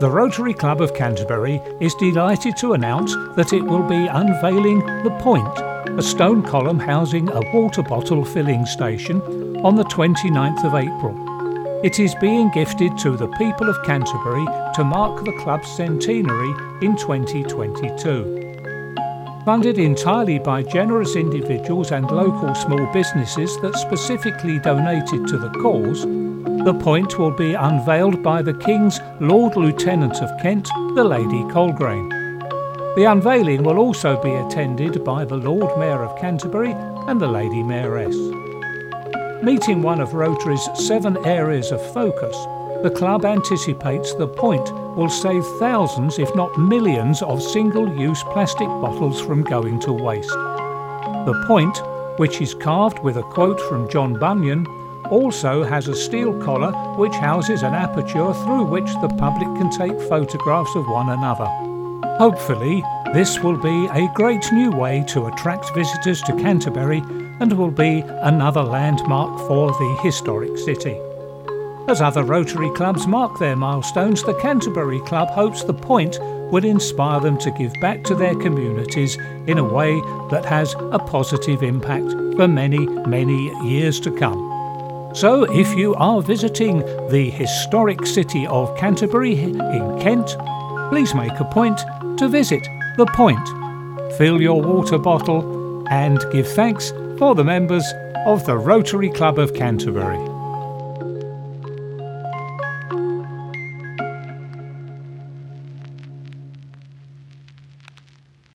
The Rotary Club of Canterbury is delighted to announce that it will be unveiling The Point, a stone column housing a water bottle filling station, on the 29th of April. It is being gifted to the people of Canterbury to mark the club's centenary in 2022. Funded entirely by generous individuals and local small businesses that specifically donated to the cause, The Point will be unveiled by the King's Lord Lieutenant of Kent, the Lady Colgrane. The unveiling will also be attended by the Lord Mayor of Canterbury and the Lady Mayoress. Meeting one of Rotary's 7 areas of focus, the club anticipates The Point will save thousands, if not millions, of single-use plastic bottles from going to waste. The Point, which is carved with a quote from John Bunyan, also has a steel collar which houses an aperture through which the public can take photographs of one another. Hopefully, this will be a great new way to attract visitors to Canterbury and will be another landmark for the historic city. As other Rotary clubs mark their milestones, the Canterbury Club hopes The Point will inspire them to give back to their communities in a way that has a positive impact for many, many years to come. So if you are visiting the historic city of Canterbury in Kent, please make a point to visit The Point. Fill your water bottle and give thanks for the members of the Rotary Club of Canterbury.